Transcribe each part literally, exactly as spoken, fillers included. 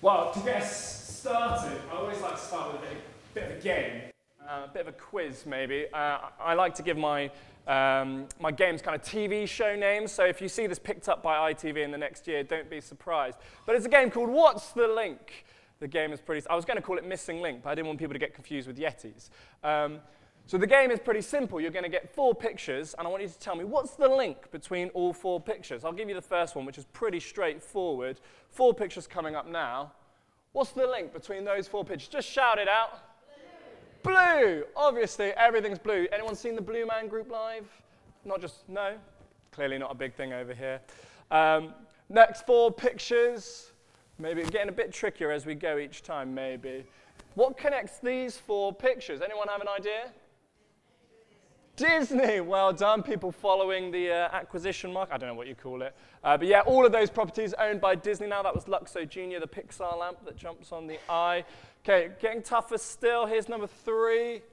Well, to get us started, I always like to start with a bit, bit of a game, uh, a bit of a quiz maybe. Uh, I like to give my, um, my games kind of T V show names, so if you see this picked up by I T V in the next year, don't be surprised. But it's a game called What's the Link? The game is pretty, I was going to call it Missing Link, but I didn't want people to get confused with Yetis. Um, so the game is pretty simple. You're going to get four pictures, and I want you to tell me what's the link between all four pictures. I'll give you the first one, which is pretty straightforward. Four pictures coming up now. What's the link between those four pictures? Just shout it out. Blue. Blue. Obviously, everything's blue. Anyone seen the Blue Man Group live? Not just, no? Clearly not a big thing over here. Um, next four pictures. Maybe getting a bit trickier as we go each time, maybe. What connects these four pictures? Anyone have an idea? Disney, well done. People following the uh, acquisition mark. I don't know what you call it. Uh, but yeah, all of those properties owned by Disney now. That was Luxo Junior, the Pixar lamp that jumps on the eye. Okay, getting tougher still. Here's number three.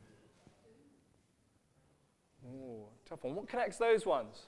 Ooh, tough one. What connects those ones?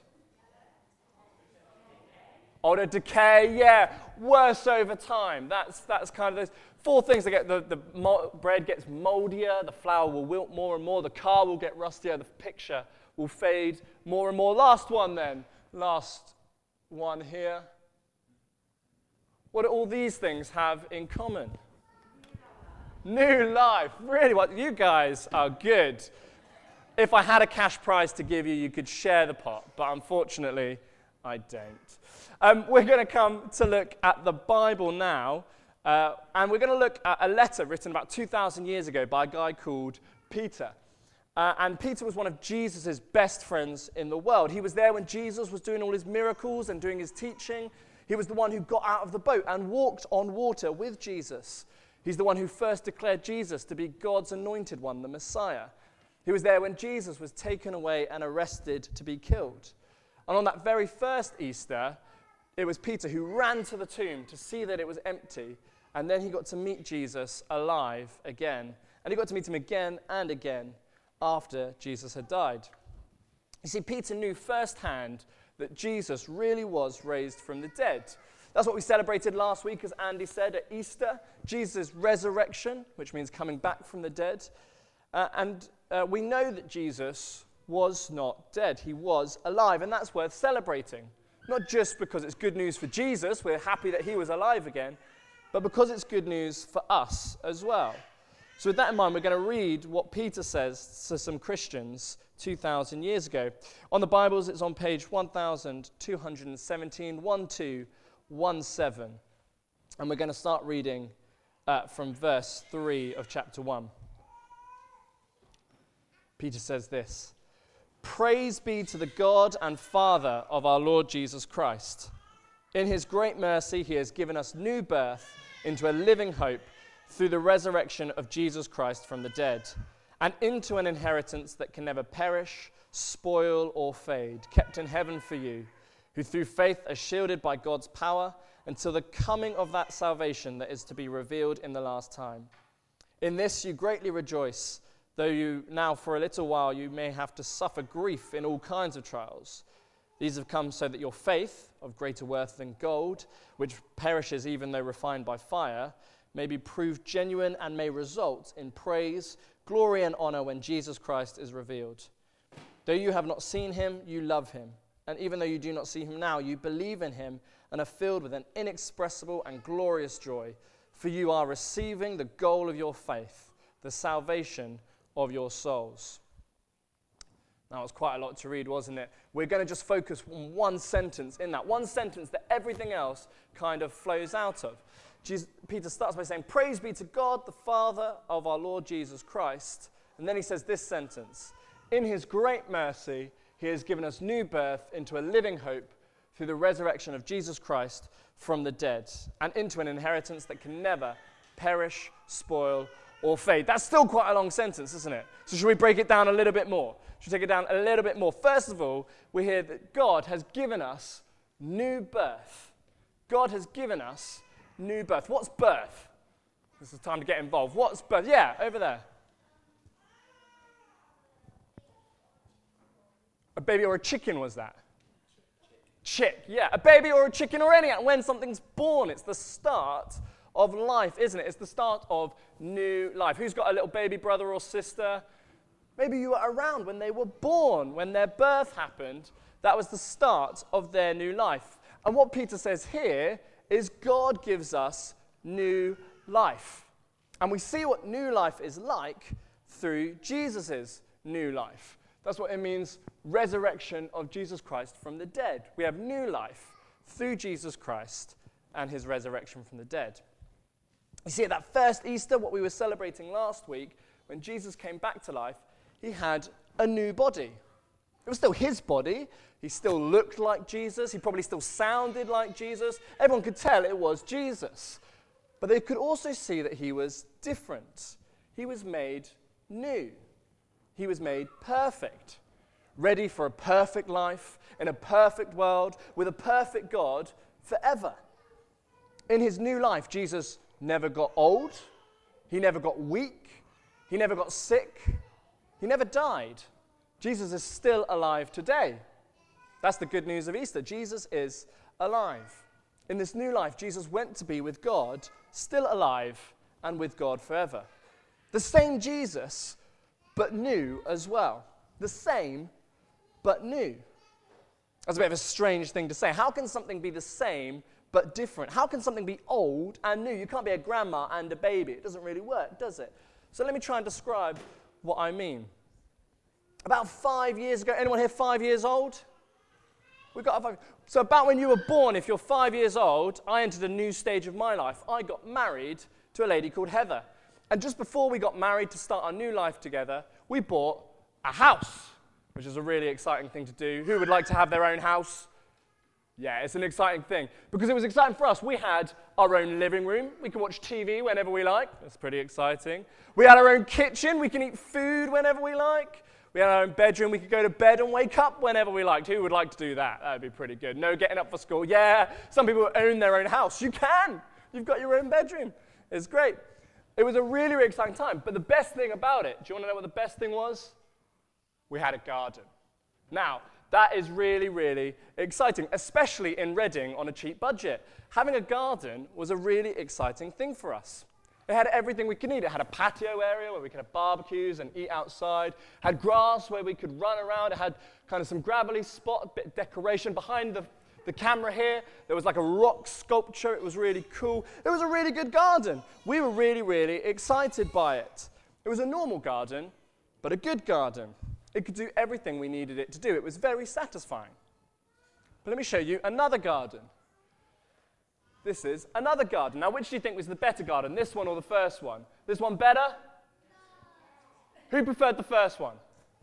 Oh, the decay, yeah. Worse over time. That's, that's kind of those four things that get, the, the bread gets moldier, the flour will wilt more and more, the car will get rustier, the picture will fade more and more. Last one then. Last one here. What do all these things have in common? New life. Really, what? You guys are good. If I had a cash prize to give you, you could share the pot, but unfortunately, I don't. Um, we're going to come to look at the Bible now, uh, and we're going to look at a letter written about two thousand years ago by a guy called Peter. Uh, and Peter was one of Jesus' best friends in the world. He was there when Jesus was doing all his miracles and doing his teaching. He was the one who got out of the boat and walked on water with Jesus. He's the one who first declared Jesus to be God's anointed one, the Messiah. He was there when Jesus was taken away and arrested to be killed. And on that very first Easter, it was Peter who ran to the tomb to see that it was empty, and then he got to meet Jesus alive again. And he got to meet him again and again after Jesus had died. You see, Peter knew firsthand that Jesus really was raised from the dead. That's what we celebrated last week, as Andy said, at Easter, Jesus' resurrection, which means coming back from the dead. Uh, and uh, we know that Jesus was not dead. He was alive, and that's worth celebrating. Not just because it's good news for Jesus, we're happy that he was alive again, but because it's good news for us as well. So with that in mind, we're going to read what Peter says to some Christians two thousand years ago. On the Bibles, it's on page one thousand two hundred seventeen, one two one seven. And we're going to start reading uh, from verse three of chapter one. Peter says this. Praise be to the God and Father of our Lord Jesus Christ. In his great mercy, he has given us new birth into a living hope through the resurrection of Jesus Christ from the dead, and into an inheritance that can never perish, spoil, or fade, kept in heaven for you, who through faith are shielded by God's power until the coming of that salvation that is to be revealed in the last time. In this you greatly rejoice, though you now for a little while you may have to suffer grief in all kinds of trials. These have come so that your faith, of greater worth than gold, which perishes even though refined by fire, may be proved genuine and may result in praise, glory, and honor when Jesus Christ is revealed. Though you have not seen him, you love him. And even though you do not see him now, you believe in him and are filled with an inexpressible and glorious joy, for you are receiving the goal of your faith, the salvation of your souls. That was quite a lot to read, wasn't it? We're going to just focus on one sentence in that, one sentence that everything else kind of flows out of. Jesus, Peter starts by saying, praise be to God, the Father of our Lord Jesus Christ. And then he says this sentence, in his great mercy, he has given us new birth into a living hope through the resurrection of Jesus Christ from the dead, and into an inheritance that can never perish, spoil, or fade. That's still quite a long sentence, isn't it? So should we break it down a little bit more? Should we take it down a little bit more? First of all, we hear that God has given us new birth. God has given us new birth. What's birth? This is time to get involved. What's birth? Yeah, over there. A baby or a chicken was that? Chick, yeah. A baby or a chicken or any, when something's born, it's the start of life, isn't it? It's the start of new life. Who's got a little baby brother or sister? Maybe you were around when they were born, when their birth happened. That was the start of their new life. And what Peter says here is God gives us new life. And we see what new life is like through Jesus' new life. That's what it means, resurrection of Jesus Christ from the dead. We have new life through Jesus Christ and his resurrection from the dead. You see, at that first Easter, what we were celebrating last week, when Jesus came back to life, he had a new body. It was still his body. He still looked like Jesus. He probably still sounded like Jesus. Everyone could tell it was Jesus. But they could also see that he was different. He was made new. He was made perfect, ready for a perfect life, in a perfect world, with a perfect God forever. In his new life, Jesus never got old. He never got weak. He never got sick. He never died. Jesus is still alive today. That's the good news of Easter. Jesus is alive. In this new life, Jesus went to be with God, still alive, and with God forever. The same Jesus, but new as well. The same, but new. That's a bit of a strange thing to say. How can something be the same, but different? How can something be old and new? You can't be a grandma and a baby. It doesn't really work, does it? So let me try and describe what I mean. About five years ago, anyone here five years old? We've got five. So about when you were born, if you're five years old, I entered a new stage of my life. I got married to a lady called Heather. And just before we got married to start our new life together, we bought a house, which is a really exciting thing to do. Who would like to have their own house? Yeah, it's an exciting thing. Because it was exciting for us. We had our own living room. We could watch T V whenever we like. That's pretty exciting. We had our own kitchen. We can eat food whenever we like. We had our own bedroom. We could go to bed and wake up whenever we liked. Who would like to do that? That would be pretty good. No getting up for school. Yeah, some people own their own house. You can. You've got your own bedroom. It's great. It was a really, really exciting time. But the best thing about it, do you want to know what the best thing was? We had a garden. Now, that is really, really exciting, especially in Reading on a cheap budget. Having a garden was a really exciting thing for us. It had everything we could need. It had a patio area where we could have barbecues and eat outside. It had grass where we could run around. It had kind of some gravelly spot, a bit of decoration. Behind the, the camera here, there was like a rock sculpture. It was really cool. It was a really good garden. We were really, really excited by it. It was a normal garden, but a good garden. It could do everything we needed it to do. It was very satisfying. But let me show you another garden. This is another garden. Now, which do you think was the better garden, this one or the first one? This one better? Who preferred the first one?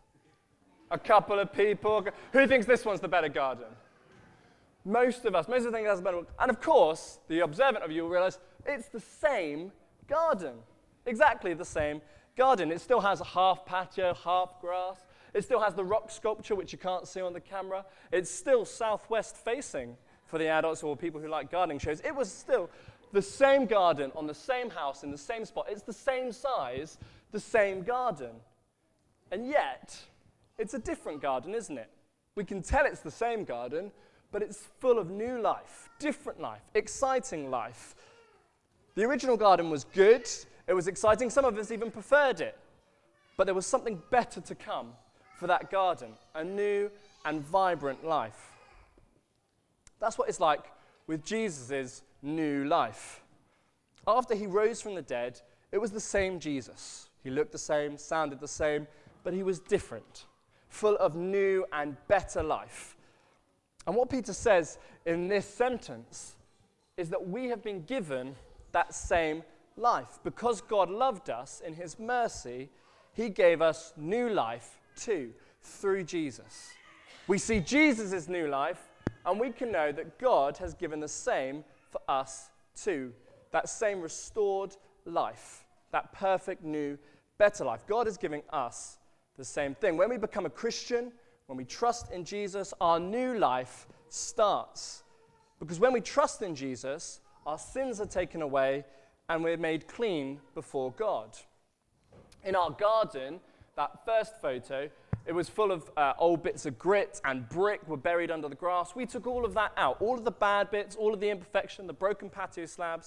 A couple of people. Who thinks this one's the better garden? Most of us. Most of us think that's the better one. And of course, the observant of you will realize it's the same garden. Exactly the same garden. It still has a half patio, half grass. It still has the rock sculpture, which you can't see on the camera. It's still southwest facing for the adults or people who like gardening shows. It was still the same garden on the same house in the same spot. It's the same size, the same garden. And yet, it's a different garden, isn't it? We can tell it's the same garden, but it's full of new life, different life, exciting life. The original garden was good. It was exciting. Some of us even preferred it. But there was something better to come for that garden, a new and vibrant life. That's what it's like with Jesus' new life. After he rose from the dead, it was the same Jesus. He looked the same, sounded the same, but he was different, full of new and better life. And what Peter says in this sentence is that we have been given that same life. Because God loved us in his mercy, he gave us new life too, through Jesus. We see Jesus' new life, and we can know that God has given the same for us too. That same restored life, that perfect new, better life. God is giving us the same thing. When we become a Christian, when we trust in Jesus, our new life starts. Because when we trust in Jesus, our sins are taken away and we're made clean before God. In our garden, that first photo, it was full of uh, old bits of grit and brick were buried under the grass. We took all of that out, all of the bad bits, all of the imperfection, the broken patio slabs, and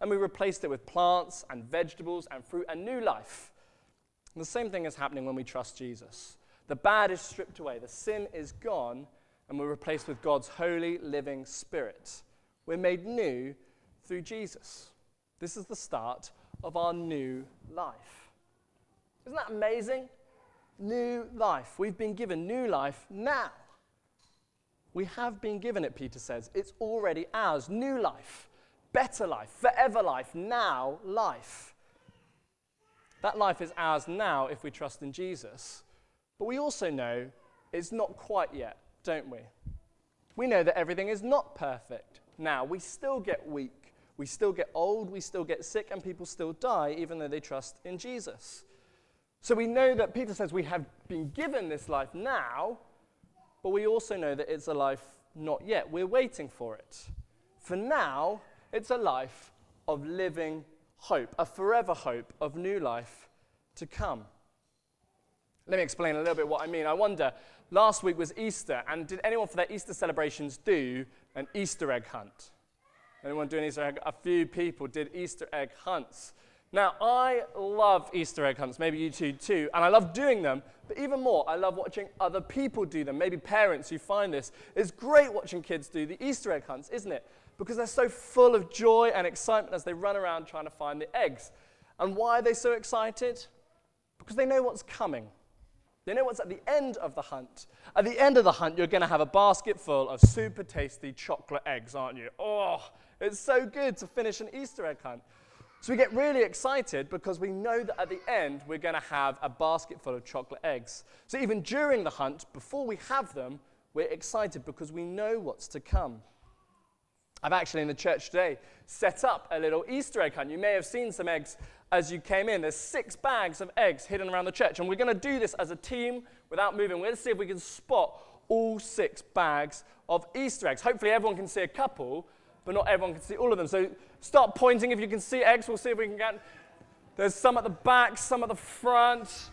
and we replaced it with plants and vegetables and fruit and new life. And the same thing is happening when we trust Jesus. The bad is stripped away, the sin is gone, and we're replaced with God's holy, living Spirit. We're made new through Jesus. This is the start of our new life. Isn't that amazing? New life. We've been given new life now. We have been given it, Peter says. It's already ours. New life, better life, forever life, now life. That life is ours now if we trust in Jesus. But we also know it's not quite yet, don't we? We know that everything is not perfect now. We still get weak. We still get old. We still get sick. And people still die even though they trust in Jesus. So we know that Peter says we have been given this life now, but we also know that it's a life not yet. We're waiting for it. For now, it's a life of living hope, a forever hope of new life to come. Let me explain a little bit what I mean. I wonder, last week was Easter, and did anyone for their Easter celebrations do an Easter egg hunt? Anyone do an Easter egg? A few people did Easter egg hunts. Now, I love Easter egg hunts, maybe you two too, and I love doing them, but even more, I love watching other people do them. Maybe parents who find this. It's great watching kids do the Easter egg hunts, isn't it? Because they're so full of joy and excitement as they run around trying to find the eggs. And why are they so excited? Because they know what's coming. They know what's at the end of the hunt. At the end of the hunt, you're going to have a basket full of super tasty chocolate eggs, aren't you? Oh, it's so good to finish an Easter egg hunt. So we get really excited because we know that at the end, we're going to have a basket full of chocolate eggs. So even during the hunt, before we have them, we're excited because we know what's to come. I've actually, in the church today, set up a little Easter egg hunt. You may have seen some eggs as you came in. There's six bags of eggs hidden around the church, and we're going to do this as a team without moving. We're going to see if we can spot all six bags of Easter eggs. Hopefully everyone can see a couple, but not everyone can see all of them. So start pointing if you can see eggs. We'll see if we can get... There's some at the back, some at the front.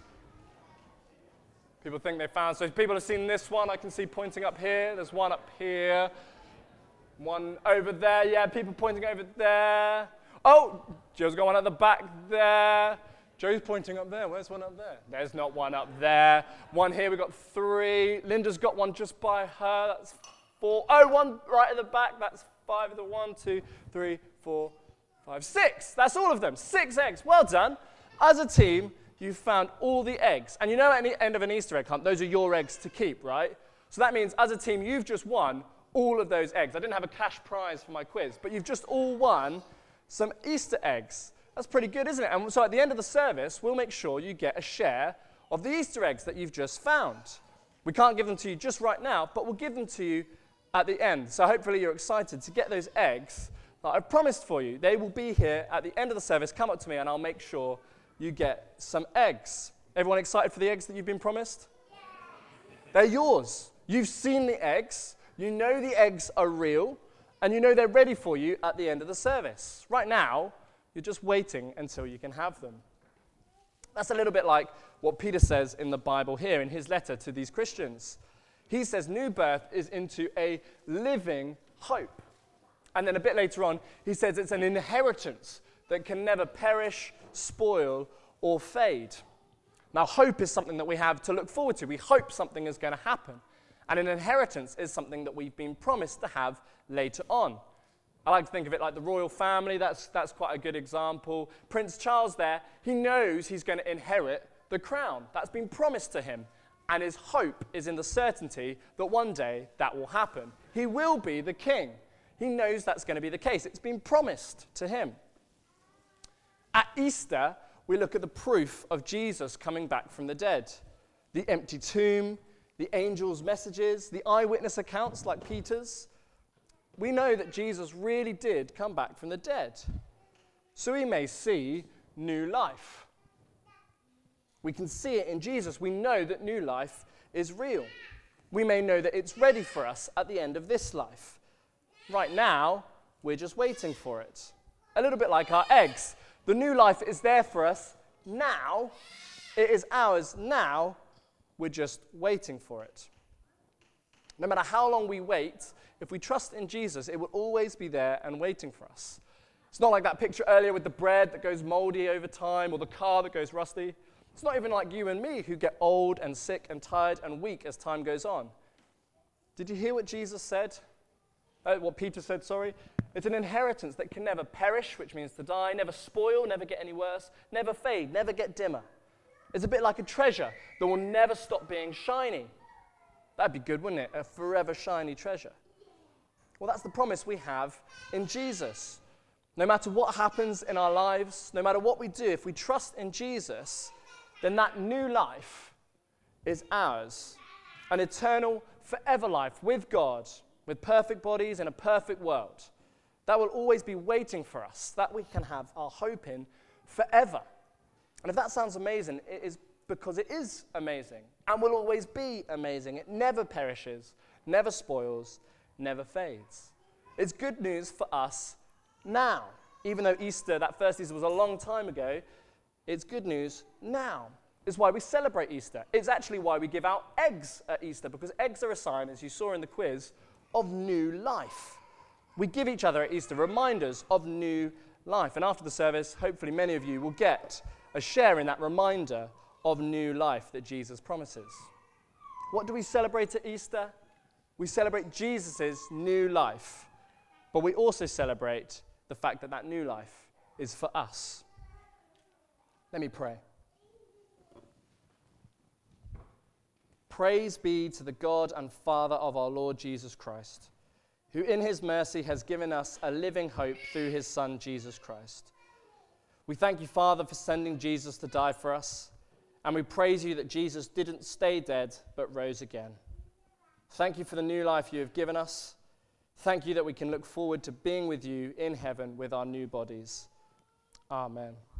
People think they found... So people have seen this one. I can see pointing up here. There's one up here. One over there. Yeah, people pointing over there. Oh, Joe's got one at the back there. Joe's pointing up there. Where's one up there? There's not one up there. One here. We've got three. Linda's got one just by her. That's four. Oh, one right at the back. That's five of the one, two, three, four, five, six. That's all of them. Six eggs. Well done. As a team, you've found all the eggs. And you know at the end of an Easter egg hunt, those are your eggs to keep, right? So that means as a team, you've just won all of those eggs. I didn't have a cash prize for my quiz, but you've just all won some Easter eggs. That's pretty good, isn't it? And so at the end of the service, we'll make sure you get a share of the Easter eggs that you've just found. We can't give them to you just right now, but we'll give them to you at the end. So hopefully you're excited to get those eggs that I've promised for you. They will be here at the end of the service. Come up to me and I'll make sure you get some eggs. Everyone excited for the eggs that you've been promised? Yeah. They're yours. You've seen the eggs. You know the eggs are real, and you know they're ready for you at the end of the service. Right now, you're just waiting until you can have them. That's a little bit like what Peter says in the Bible here in his letter to these Christians. He says new birth is into a living hope. And then a bit later on, he says it's an inheritance that can never perish, spoil, or fade. Now, hope is something that we have to look forward to. We hope something is going to happen. And an inheritance is something that we've been promised to have later on. I like to think of it like the royal family. That's, that's quite a good example. Prince Charles there, he knows he's going to inherit the crown. That's been promised to him. And his hope is in the certainty that one day that will happen. He will be the king. He knows that's going to be the case. It's been promised to him. At Easter, we look at the proof of Jesus coming back from the dead. The empty tomb, the angels' messages, the eyewitness accounts like Peter's. We know that Jesus really did come back from the dead. So we may see new life. We can see it in Jesus. We know that new life is real. We may know that it's ready for us at the end of this life. Right now, we're just waiting for it. A little bit like our eggs. The new life is there for us now. It is ours now. We're just waiting for it. No matter how long we wait, if we trust in Jesus, it will always be there and waiting for us. It's not like that picture earlier with the bread that goes moldy over time or the car that goes rusty. It's not even like you and me who get old and sick and tired and weak as time goes on. Did you hear what Jesus said? Uh, what Peter said, sorry? It's an inheritance that can never perish, which means to die, never spoil, never get any worse, never fade, never get dimmer. It's a bit like a treasure that will never stop being shiny. That'd be good, wouldn't it? A forever shiny treasure. Well, that's the promise we have in Jesus. No matter what happens in our lives, no matter what we do, if we trust in Jesus, then that new life is ours. An eternal, forever life with God, with perfect bodies in a perfect world. That will always be waiting for us, that we can have our hope in forever. And if that sounds amazing, it is because it is amazing and will always be amazing. It never perishes, never spoils, never fades. It's good news for us now. Even though Easter, that first Easter was a long time ago, it's good news now. It's why we celebrate Easter. It's actually why we give out eggs at Easter, because eggs are a sign, as you saw in the quiz, of new life. We give each other at Easter reminders of new life. And after the service, hopefully many of you will get a share in that reminder of new life that Jesus promises. What do we celebrate at Easter? We celebrate Jesus' new life. But we also celebrate the fact that that new life is for us. Let me pray. Praise be to the God and Father of our Lord Jesus Christ, who in his mercy has given us a living hope through his Son, Jesus Christ. We thank you, Father, for sending Jesus to die for us, and we praise you that Jesus didn't stay dead, but rose again. Thank you for the new life you have given us. Thank you that we can look forward to being with you in heaven with our new bodies. Amen.